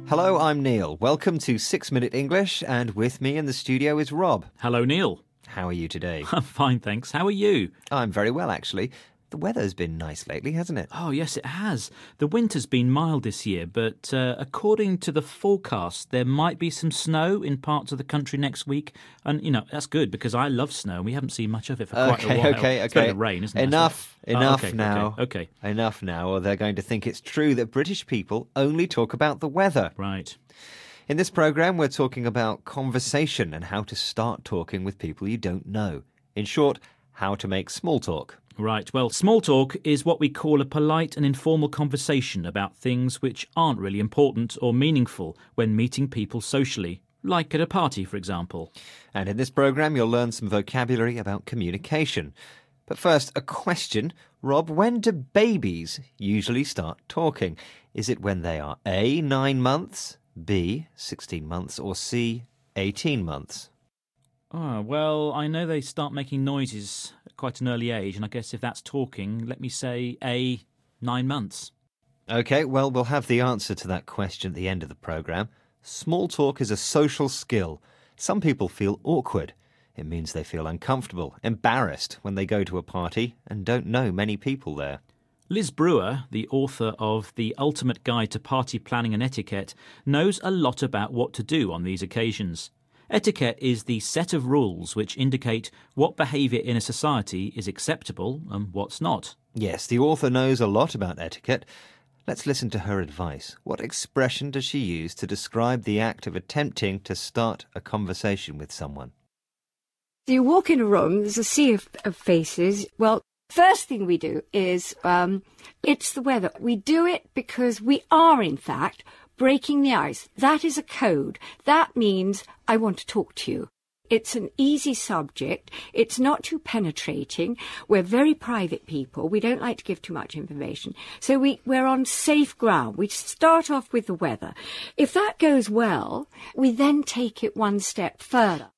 Hello, I'm Neil. Welcome to 6 Minute English, and with me in the studio is Rob. Hello, Neil. How are you today? I'm fine, thanks. How are you? I'm very well, actually. The weather's been nice lately, hasn't it? Oh, yes, it has. The winter's been mild this year, but according to the forecast, there might be some snow in parts of the country next week. And, you know, that's good because I love snow and we haven't seen much of it for quite a while. Okay. It's better than rain, isn't it? Enough now. Okay. Enough now, or they're going to think it's true that British people only talk about the weather. Right. In this programme, we're talking about conversation and how to start talking with people you don't know. In short, how to make small talk. Right. Well, small talk is what we call a polite and informal conversation about things which aren't really important or meaningful when meeting people socially, like at a party, for example. And in this programme, you'll learn some vocabulary about communication. But first, a question. Rob, when do babies usually start talking? Is it when they are A, 9 months, B, 16 months, or C, 18 months? Oh, well, I know they start making noises at quite an early age, and I guess if that's talking, let me say A, 9 months. OK, well, we'll have the answer to that question at the end of the programme. Small talk is a social skill. Some people feel awkward. It means they feel uncomfortable, embarrassed when they go to a party and don't know many people there. Liz Brewer, the author of The Ultimate Guide to Party Planning and Etiquette, knows a lot about what to do on these occasions. Etiquette is the set of rules which indicate what behaviour in a society is acceptable and what's not. Yes, the author knows a lot about etiquette. Let's listen to her advice. What expression does she use to describe the act of attempting to start a conversation with someone? You walk in a room, there's a sea of faces. Well, first thing we do is it's the weather. We do it because we are, in fact, breaking the ice. That is a code. That means I want to talk to you. It's an easy subject. It's not too penetrating. We're very private people. We don't like to give too much information. So we're on safe ground. We start off with the weather. If that goes well, we then take it one step further.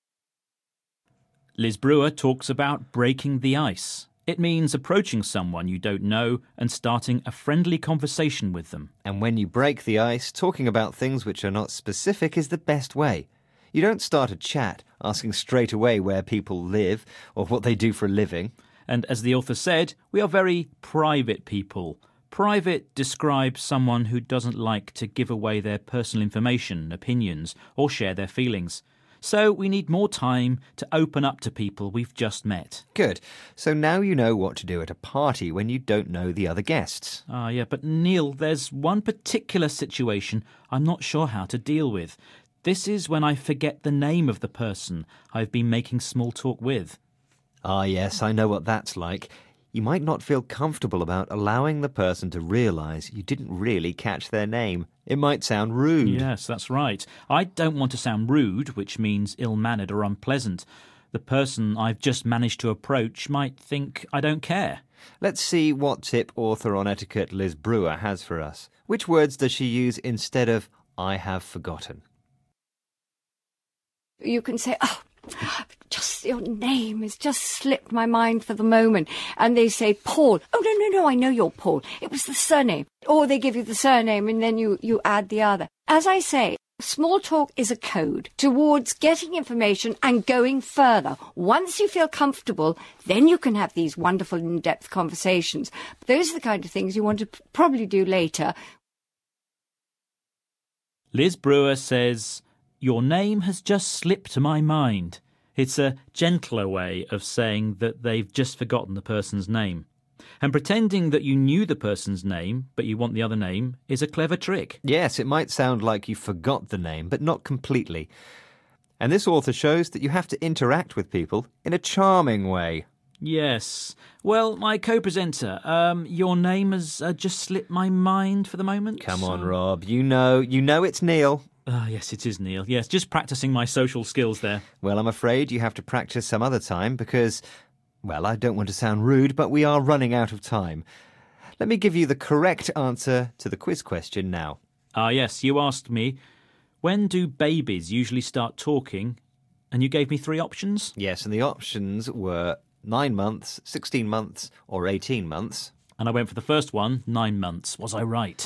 Liz Brewer talks about breaking the ice. It means approaching someone you don't know and starting a friendly conversation with them. And when you break the ice, talking about things which are not specific is the best way. You don't start a chat asking straight away where people live or what they do for a living. And as the author said, we are very private people. Private describes someone who doesn't like to give away their personal information, opinions, or share their feelings. So we need more time to open up to people we've just met. Good. So now you know what to do at a party when you don't know the other guests. Yeah, but Neil, there's one particular situation I'm not sure how to deal with. This is when I forget the name of the person I've been making small talk with. Yes, I know what that's like. You might not feel comfortable about allowing the person to realise you didn't really catch their name. It might sound rude. Yes, that's right. I don't want to sound rude, which means ill-mannered or unpleasant. The person I've just managed to approach might think I don't care. Let's see what tip author on etiquette Liz Brewer has for us. Which words does she use instead of I have forgotten? You can say, just your name has just slipped my mind for the moment. And they say, Paul. Oh, no, I know you're Paul. It was the surname. Or they give you the surname and then you add the other. As I say, small talk is a code towards getting information and going further. Once you feel comfortable, then you can have these wonderful in-depth conversations. Those are the kind of things you want to probably do later. Liz Brewer says, your name has just slipped my mind. It's a gentler way of saying that they've just forgotten the person's name. And pretending that you knew the person's name, but you want the other name, is a clever trick. Yes, it might sound like you forgot the name, but not completely. And this author shows that you have to interact with people in a charming way. Yes. Well, my co-presenter, your name has just slipped my mind for the moment. Come on, Rob. You know it's Neil. Yes, it is Neil. Yes, just practising my social skills there. Well, I'm afraid you have to practice some other time because, well, I don't want to sound rude, but we are running out of time. Let me give you the correct answer to the quiz question now. Yes, you asked me, when do babies usually start talking? And you gave me 3 options? Yes, and the options were 9 months, 16 months, or 18 months. And I went for the first one, 9 months. Was I right?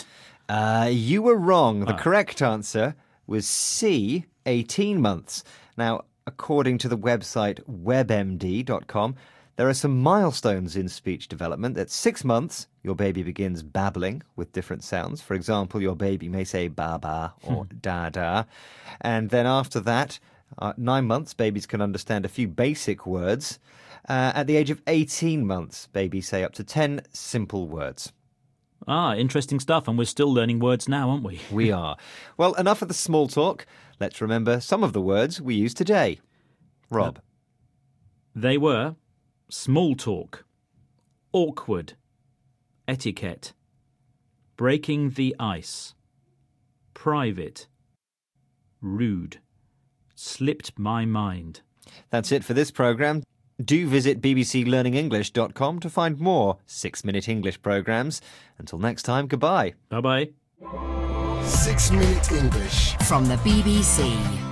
You were wrong. The correct answer was C, 18 months. Now, according to the website webmd.com, there are some milestones in speech development. At 6 months, your baby begins babbling with different sounds. For example, your baby may say ba-ba or da-da. And then after that, 9 months, babies can understand a few basic words. At the age of 18 months, babies say up to 10 simple words. Interesting stuff, and we're still learning words now, aren't we? We are. Well, enough of the small talk. Let's remember some of the words we use today. Rob. They were small talk, awkward, etiquette, breaking the ice, private, rude, slipped my mind. That's it for this programme. Do visit bbclearningenglish.com to find more 6-minute English programmes. Until next time, goodbye. Bye-bye. 6 Minute English from the BBC.